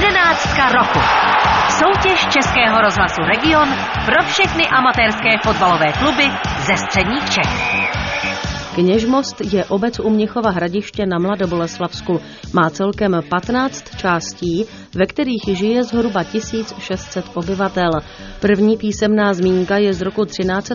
Jedenáctka roku. Soutěž Českého rozhlasu Region pro všechny amatérské fotbalové kluby ze středních Čech. Kněžmost je obec u Mnichova Hradiště na Mladoboleslavsku. Má celkem 15 částí, ve kterých žije zhruba 1600 obyvatel. První písemná zmínka je z roku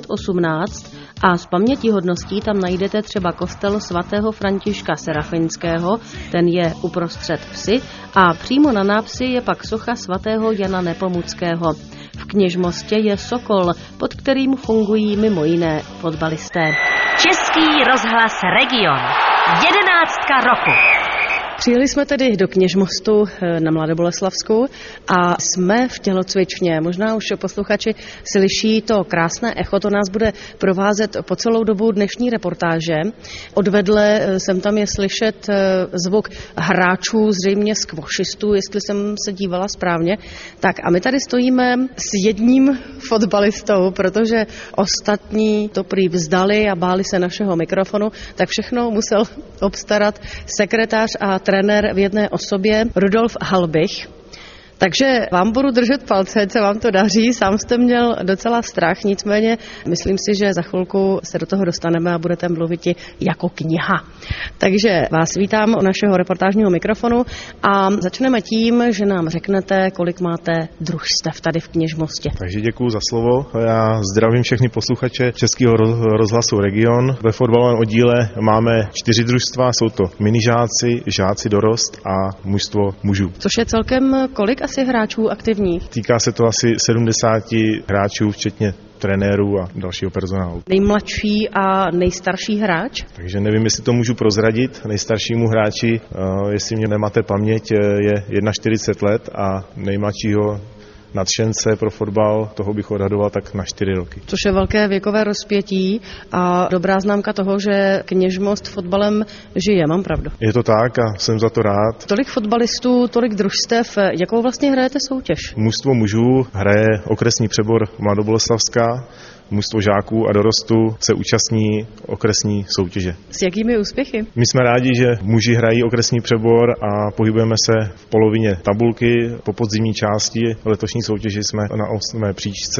1318 a z pamětihodností tam najdete třeba kostel svatého Františka Serafinského, ten je uprostřed vsi, a přímo na návsi je pak socha svatého Jana Nepomuckého. V Kněžmostě je Sokol, pod kterým fungují mimo jiné fotbalisté. Český rozhlas Region. Jedenáctka roku. Přijeli jsme tedy do Kněžmostu na Mladoboleslavsku a jsme v tělocvičně. Možná už posluchači slyší to krásné echo, to nás bude provázet po celou dobu dnešní reportáže. Odvedle sem tam je slyšet zvuk hráčů, zřejmě skvošistů, jestli jsem se dívala správně. Tak a my tady stojíme s jedním fotbalistou, protože ostatní to prý vzdali a báli se našeho mikrofonu, tak všechno musel obstarat sekretář a trenér v jedné osobě Rudolf Halbich. Takže vám budu držet palce, ať se vám to daří. Sám jste měl docela strach, nicméně myslím si, že za chvilku se do toho dostaneme a budete mluvit jako kniha. Takže vás vítám u našeho reportážního mikrofonu a začneme tím, že nám řeknete, kolik máte družstev tady v Kněžmostě. Takže děkuju za slovo. Já zdravím všechny posluchače Českého rozhlasu Region. Ve fotbalovém oddíle máme 4 družstva, jsou to minižáci, žáci dorost a mužstvo mužů. Což je celkem kolik asi hráčů aktivních? Týká se to asi 70 hráčů, včetně trenérů a dalšího personálu. Nejmladší a nejstarší hráč? Takže nevím, jestli to můžu prozradit. Nejstaršímu hráči, jestli mě nemáte paměť, je 41 let a nejmladšího nadšence pro fotbal, toho bych odhadoval tak na 4 roky. Což je velké věkové rozpětí a dobrá známka toho, že Kněžmost fotbalem žije, mám pravdu. Je to tak a jsem za to rád. Tolik fotbalistů, tolik družstev, jakou vlastně hrajete soutěž? Mužstvo mužů hraje okresní přebor Mladoboleslavská, mužstvo žáků a dorostu se účastní okresní soutěže. S jakými úspěchy? My jsme rádi, že muži hrají okresní přebor a pohybujeme se v polovině tabulky. Po podzimní části letošní soutěži jsme na 8. příčce,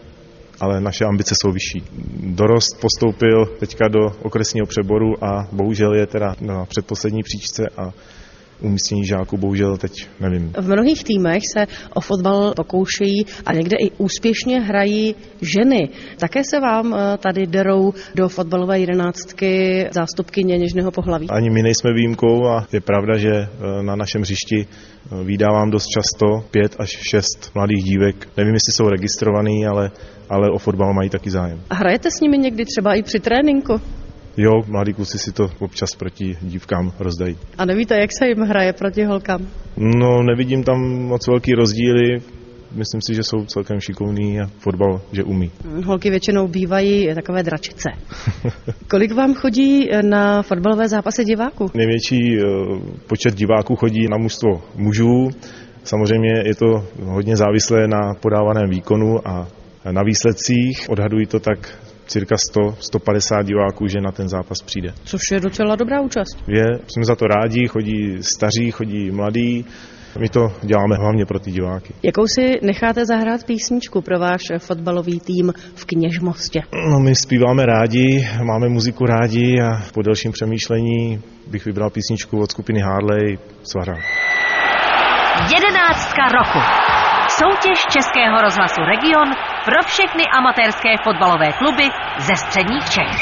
ale naše ambice jsou vyšší. Dorost postoupil teďka do okresního přeboru a bohužel je teda na předposlední příčce a umístění žáků bohužel teď nevím. V mnohých týmech se o fotbal pokoušejí a někde i úspěšně hrají ženy. Také se vám tady derou do fotbalové jedenáctky zástupkyně něžného pohlaví? Ani my nejsme výjimkou a je pravda, že na našem hřišti vídávám dost často 5 až 6 mladých dívek. Nevím, jestli jsou registrovaný, ale o fotbal mají taky zájem. A hrajete s nimi někdy třeba i při tréninku? Jo, mladí kluci si to občas proti dívkám rozdají. A nevíte, jak se jim hraje proti holkám? No, nevidím tam moc velký rozdíly. Myslím si, že jsou celkem šikovní a fotbal, že umí. Holky většinou bývají takové dračice. Kolik vám chodí na fotbalové zápasy diváků? Největší počet diváků chodí na mužstvo mužů. Samozřejmě je to hodně závislé na podávaném výkonu a na výsledcích. Odhadují to tak cirka 100-150 diváků, že na ten zápas přijde. Což je docela dobrá účast. Jsme za to rádi, chodí staří, chodí mladí. My to děláme hlavně pro ty diváky. Jakou si necháte zahrát písničku pro váš fotbalový tým v Kněžmostě? No, my zpíváme rádi, máme muziku rádi a po delším přemýšlení bych vybral písničku od skupiny Harley Svahra. Jedenáctka roku. Soutěž Českého rozhlasu Region pro všechny amatérské fotbalové kluby ze středních Čech.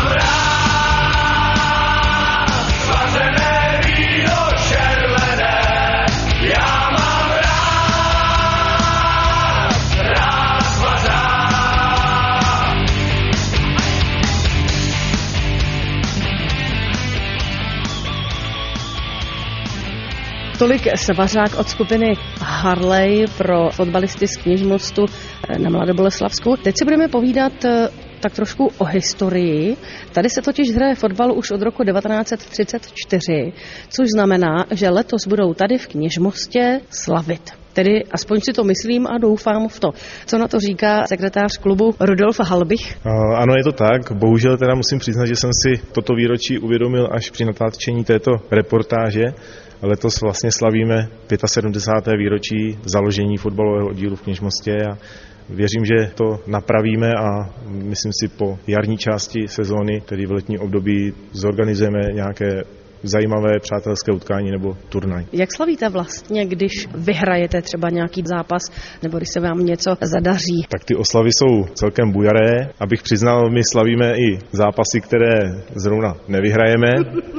Tolik svařák od skupiny Harley pro fotbalisty z Kněžmostu na Mladoboleslavsku. Teď si budeme povídat tak trošku o historii. Tady se totiž hraje fotbal už od roku 1934, což znamená, že letos budou tady v Kněžmostě slavit. Tedy aspoň si to myslím a doufám v to. Co na to říká sekretář klubu Rudolf Halbich? Ano, je to tak. Bohužel teda musím přiznat, že jsem si toto výročí uvědomil až při natáčení této reportáže. Letos vlastně slavíme 75. výročí založení fotbalového oddílu v Kněžmostě a věřím, že to napravíme a myslím si po jarní části sezóny, tedy v letním období, zorganizujeme nějaké zajímavé přátelské utkání nebo turnaj. Jak slavíte vlastně, když vyhrajete třeba nějaký zápas nebo když se vám něco zadaří? Tak ty oslavy jsou celkem bujaré. Abych přiznal, my slavíme i zápasy, které zrovna nevyhrajeme.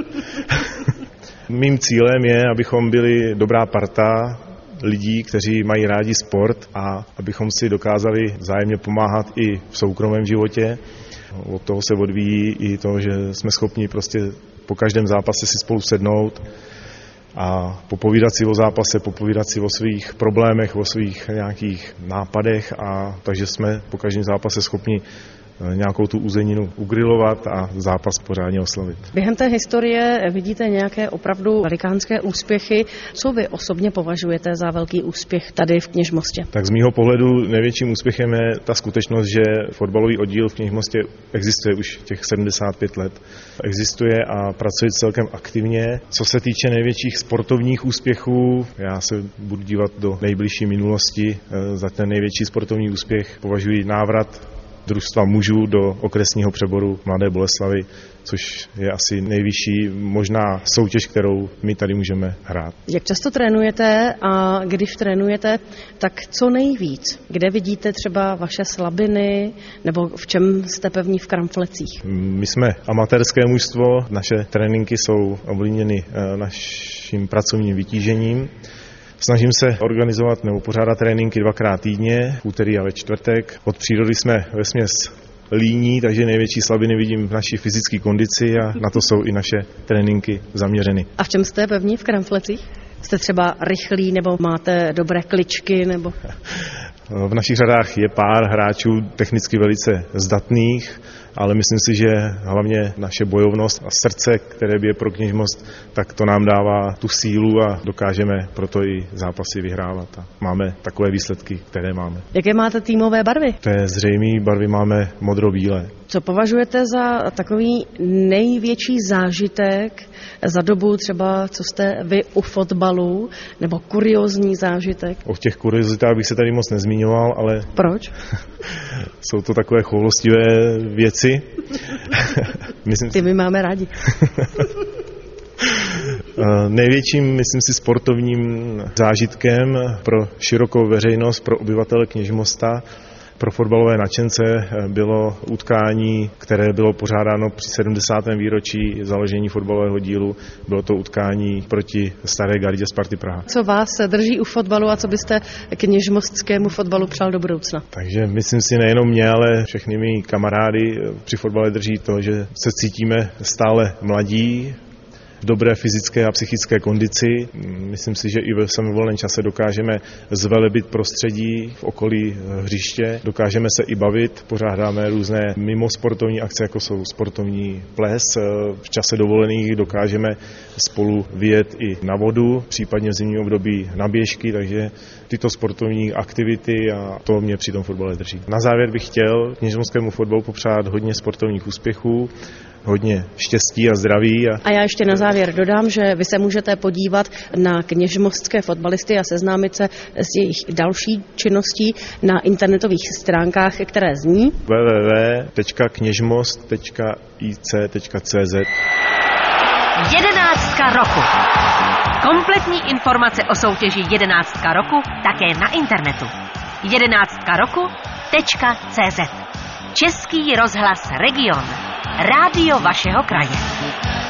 Mým cílem je, abychom byli dobrá parta lidí, kteří mají rádi sport a abychom si dokázali vzájemně pomáhat i v soukromém životě. Od toho se odvíjí i to, že jsme schopni prostě po každém zápase si spolu sednout a popovídat si o zápase, popovídat si o svých problémech, o svých nějakých nápadech a takže jsme po každém zápase schopni nějakou tu uzeninu ugrilovat a zápas pořádně oslavit. Během té historie vidíte nějaké opravdu velikánské úspěchy. Co vy osobně považujete za velký úspěch tady v Kněžmostě? Tak z mýho pohledu největším úspěchem je ta skutečnost, že fotbalový oddíl v Kněžmostě existuje už těch 75 let. Existuje a pracuje celkem aktivně. Co se týče největších sportovních úspěchů, já se budu dívat do nejbližší minulosti. Za ten největší sportovní úspěch považuji návrat družstva mužů do okresního přeboru Mladé Boleslavi, což je asi nejvyšší možná soutěž, kterou my tady můžeme hrát. Jak často trénujete a když trénujete, tak co nejvíc? Kde vidíte třeba vaše slabiny nebo v čem jste pevní v kramflecích? My jsme amatérské mužstvo, naše tréninky jsou ovlivněny naším pracovním vytížením. Snažím se organizovat nebo pořádat tréninky 2krát týdně, v úterý a ve čtvrtek. Od přírody jsme vesměs líní, takže největší slabiny vidím v naší fyzické kondici a na to jsou i naše tréninky zaměřeny. A v čem jste pevní v kramflecích? Jste třeba rychlí nebo máte dobré kličky? Nebo... V našich řadách je pár hráčů technicky velice zdatných, ale myslím si, že hlavně naše bojovnost a srdce, které bije pro Kněžmost, tak to nám dává tu sílu a dokážeme proto i zápasy vyhrávat. A máme takové výsledky, které máme. Jaké máte týmové barvy? To je zřejmé, barvy máme modro-bílé. Co považujete za takový největší zážitek za dobu třeba, co jste vy u fotbalu, nebo kuriózní zážitek? O těch kuriozitách bych se tady moc nezmiňoval, ale... Proč? Jsou to takové choulostivé věci. Ty my máme rádi. Největším, myslím si, sportovním zážitkem pro širokou veřejnost, pro obyvatele Kněžmosta, pro fotbalové nadšence bylo utkání, které bylo pořádáno při 70. výročí založení fotbalového dílu. Bylo to utkání proti Staré gardě Sparty Praha. Co vás drží u fotbalu a co byste kněžmostskému fotbalu přál do budoucna? Takže myslím si nejenom mě, ale všechny mý kamarády při fotbale drží to, že se cítíme stále mladí, v dobré fyzické a psychické kondici. Myslím si, že i ve svém volném čase dokážeme zvelebit prostředí v okolí hřiště, dokážeme se i bavit, pořádáme různé mimosportovní akce, jako jsou sportovní ples. V čase dovolených dokážeme spolu vyjet i na vodu, případně v zimním období na běžky, takže tyto sportovní aktivity a to mě při tom fotbale drží. Na závěr bych chtěl kněžmostskému fotbalu popřát hodně sportovních úspěchů, hodně štěstí a zdraví. A já ještě na závěr dodám, že vy se můžete podívat na kněžmostské fotbalisty a seznámit se s jejich další činností na internetových stránkách, které zní www.kněžmost.ic.cz. 11 roku. Kompletní informace o soutěži 11 roku také na internetu. 11roku.cz. Český rozhlas Region. Rádio vašeho kraje.